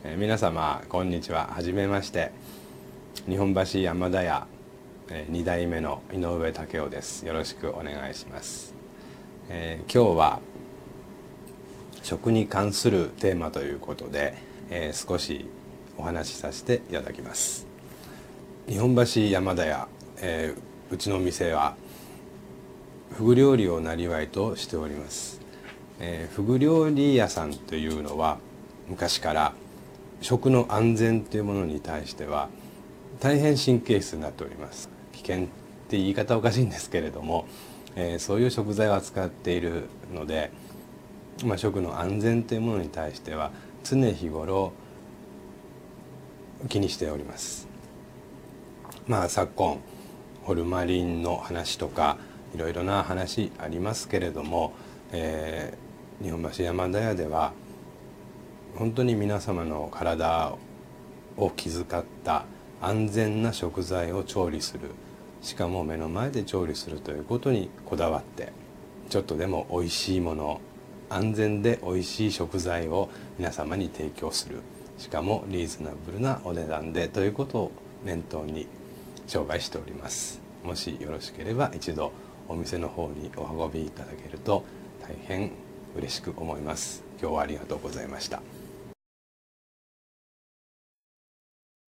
皆様こんにちは。はじめまして。日本橋山田屋2代目の井上武雄です。よろしくお願いします。今日は食に関するテーマということで、少しお話しさせていただきます。日本橋山田屋、うちの店はフグ料理をなりわいとしております。フグ料理屋さんというのは昔から食の安全というものに対しては大変神経質になっております。危険って言い方おかしいんですけれども、そういう食材を扱っているので、食の安全というものに対しては常日頃気にしております。昨今ホルマリンの話とかいろいろな話ありますけれども、日本橋山田屋では本当に皆様の体を気遣った安全な食材を調理する、しかも目の前で調理するということにこだわって、ちょっとでも美味しいもの、安全で美味しい食材を皆様に提供する、しかもリーズナブルなお値段でということを念頭に商売しております。もしよろしければ一度お店の方にお運びいただけると大変嬉しく思います。今日はありがとうございました。